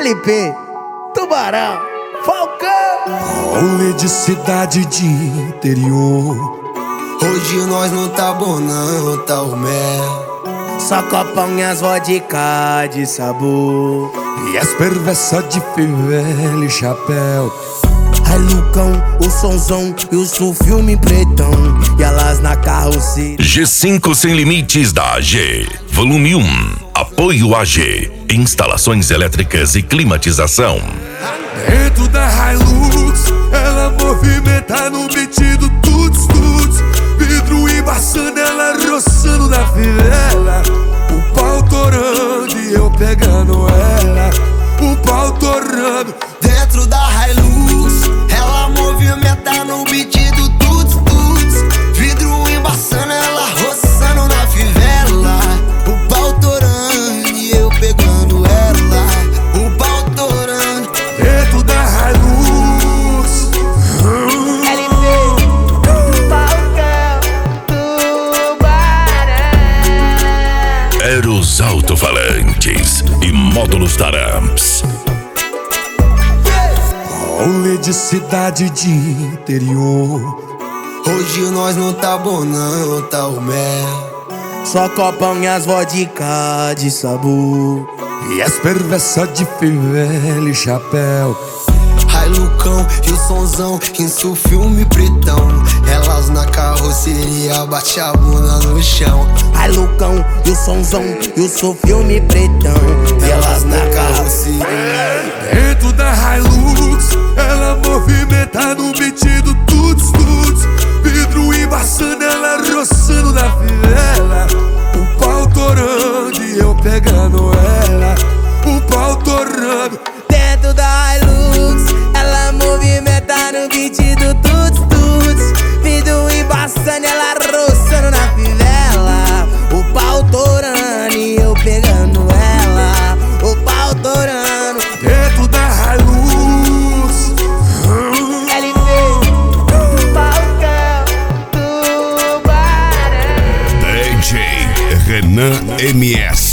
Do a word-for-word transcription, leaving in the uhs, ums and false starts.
L P, Tubarão, Falcão. Rolê de cidade de interior. Hoje nós não tá bom não, tá o mel. Só copão e as vodka de sabor. E as perversas de fivela e chapéu. Ai Lucão, o sonzão e o seu filme pretão. E elas na carroceria. G cinco Sem Limites da A G, volume um. Apoio A G, instalações elétricas e climatização. Dentro da Hilux, ela movimenta no beat do tuts tuts. Vidro embaçando, ela roçando na fivela. O pau torando e eu pegando ela. O pau torando. Dentro da Hilux, ela movimenta no beat do tuts tuts. Vidro embaçando, ela roçando na fivela. O pau torando e eu pegando ela. O pau torando. Dentro da Hilux. L P, Falcão, Tubarão. Eros alto-falantes e módulos Taramps. Rolê de cidade de interior. Hoje nós não tá bom não, tá o mel. Só copão e as vodka de sabor. E as perversas de fivela e chapéu. Ai Lucão e o sonzão, isso filme pretão. Elas na carroceria, bate a bunda no chão. Ai Lucão e o sonzão e o seu filme pretão. E elas na carroceria. Dentro da Hilux, ela movimenta no beat do tuts tuts. Vidro embaçando, ela roçando na fivela. O pau torando e eu pegando ela. O pau torando. Dentro da Hilux, ela movimenta no beat do tuts tuts. Vidro embaçando, ela roçando na fivela. O pau torando e eu pegando ela. O pau torando. Dentro da Hilux. L P, Falcão, Tubarão. D J Renan M S.